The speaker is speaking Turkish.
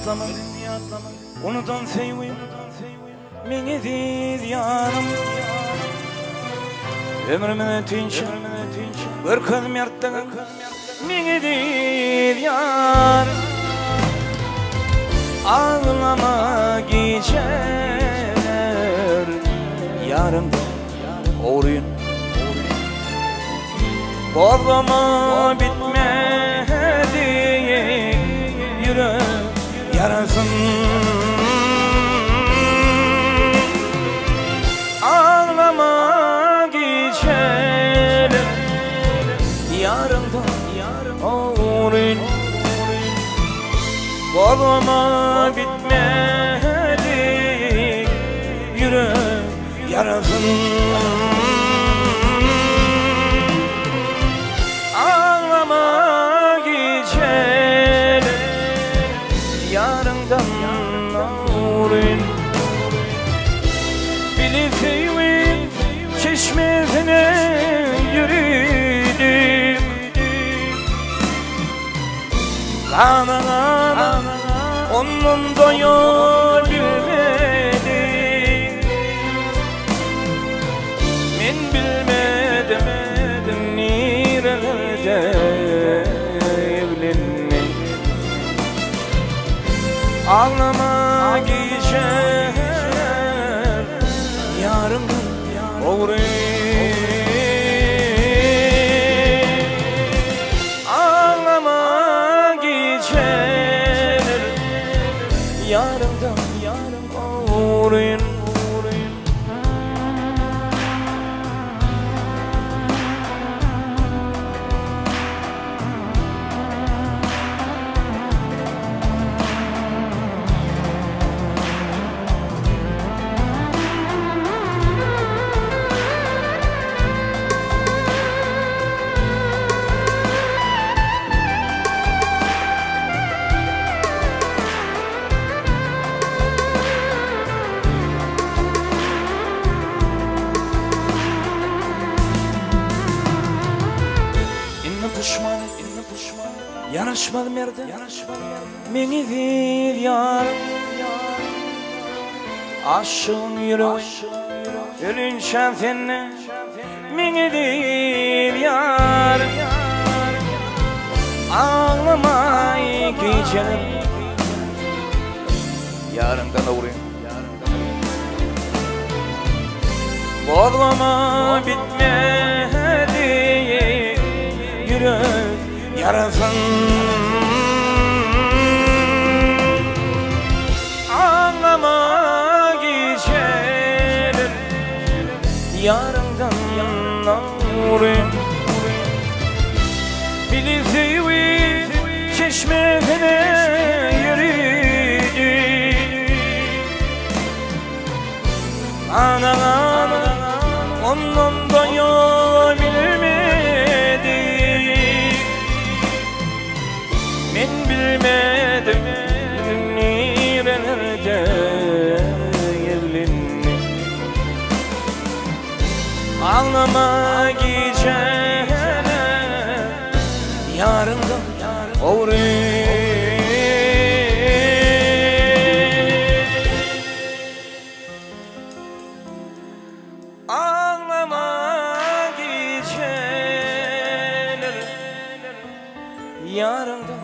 atlama, unutan sevim, meni değil yarım. Ömrümün ötünçü, bir kızım yarttın, meni değil yarım. Ağlama geçer, yarımda uğrayın. Bağlama bitmedi, yürek yarasın. Ağlama geçer, yarımda uğrayın. Bağlama bitmedi, yürek yarasın. Ağlama geçer, yarından uğrayın. Bilifeyin çeşmesine yürüdüm. Kana kana onun da yol bilmedim. Men bilmedim nerelerde evlenmek. Ağlama geçer, yarımdan uğrayın. Ağlama geçer, yarımdan uğrayın. Yanaşmadım yerde, meni değil yarım. Aşığın yüreği, ölün şafenne, meni değil yarım. Ağlama geçerim, yarımdan uğrayın. Bağlama bitmedi, yürek yarasın. Ağlama geçer, yarından uğrayın. Bilifeyin çeşmesine yürüdüm. Ana onun da yol bilmedim. Men bilmedim nerelerde evlenmek. Ağlama geçer, yarımdan uğrayın. Ağlama geçer, yarımdan